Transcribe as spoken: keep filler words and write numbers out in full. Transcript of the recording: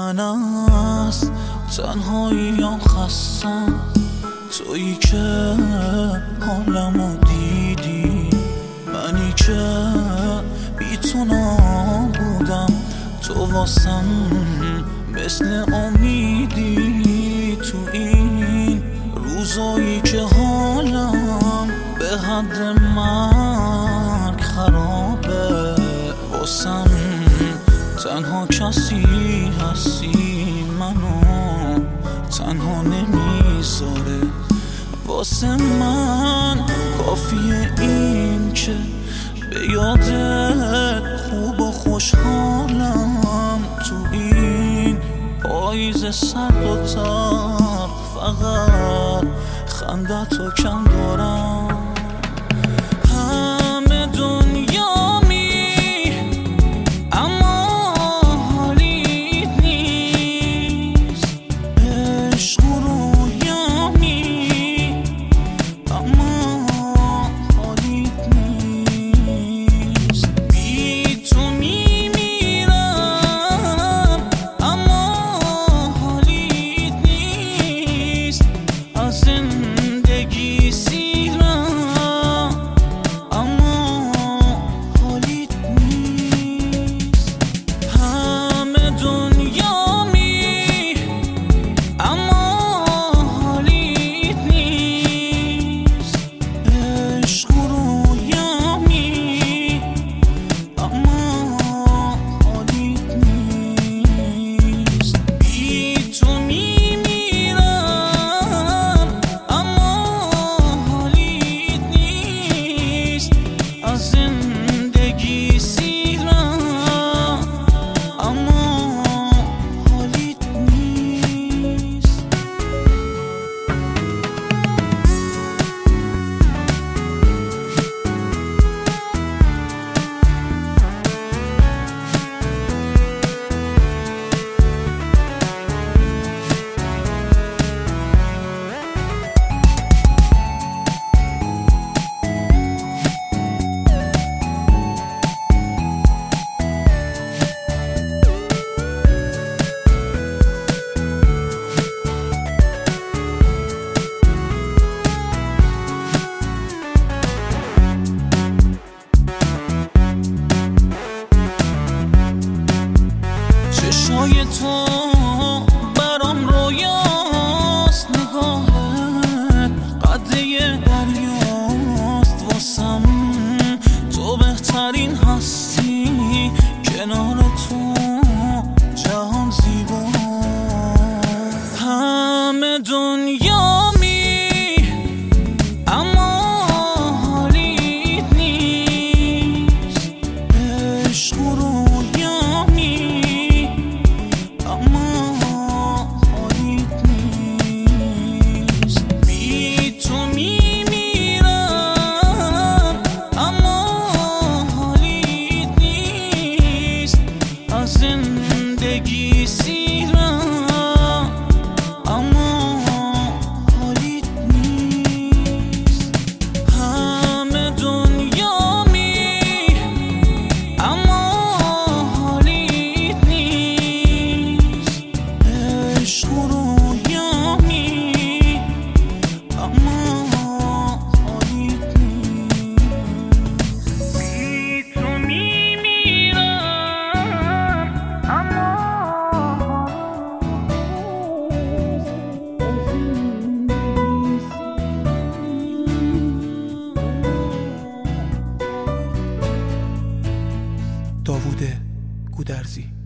من از تنهاییم خستم، تویی که حالمو دیدی، منی که بی تو نبودم، تو واسم مثل امیدی. تو این روزایی که حالم به حد مرگ خرابه، واسم تنها کسی هستی، منو تنها نمیذاره. واسه من کافیه این که به یادت خوب و خوشحالم. تو این پاییز سرد و تلخ فقط خندتو کم دارم. همه دنیا می اما حالیت نیست، عشق و رویامی اما حالیت نیست. بی تو میمیرم اما حالیت نیست، از زندگی سیرم اما حالیت نیست. همه دنیا می اما حالیت نیست، عشق و رویامی اما حالیت نیست. بی تو میمیرم اما حالیت نیست، از زندگی سیرم اما حالیت نیست. چشای تو برام رویاست، نگاهت قده دریاست، واسم تو بهترین هستی، کنار تو جهان زیبا. همه دنیا می اما حالیت نیست، عشق و رویامی اما حالیت نیست. بی تو میمیرم اما حالیت نیست، از زندگی سیرم اما حالیت نیست. همه دنیا می اما حالیت نیست، عشق و رویامی اما حالیت نیست. بی تو میمیرم اما داوود گودرزی.